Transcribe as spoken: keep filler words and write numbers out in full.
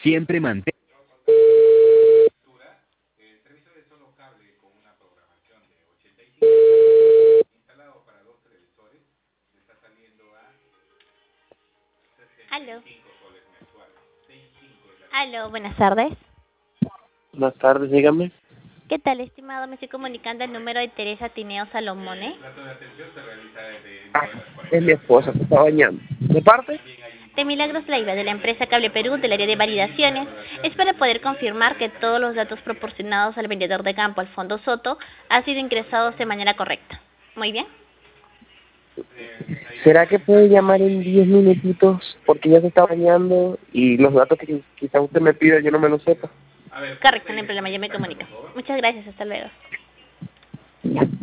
Siempre mantén. Aló. Aló, buenas tardes. Buenas tardes, dígame. ¿Qué tal, estimado? Me estoy comunicando al número de Teresa Tineo Salomone. Ah, es mi esposa, se está bañando. ¿De parte? De Milagros Leiva, de la empresa Cable Perú, del área de validaciones. Es para poder confirmar que todos los datos proporcionados al vendedor de campo, Alfonso Soto, han sido ingresados de manera correcta. Muy bien. ¿Será que puede llamar en diez minutitos? Porque ya se está bañando y los datos que quizá usted me pida yo no me los sepa. Correcto, no hay problema, yo me comunico. Muchas gracias, hasta luego.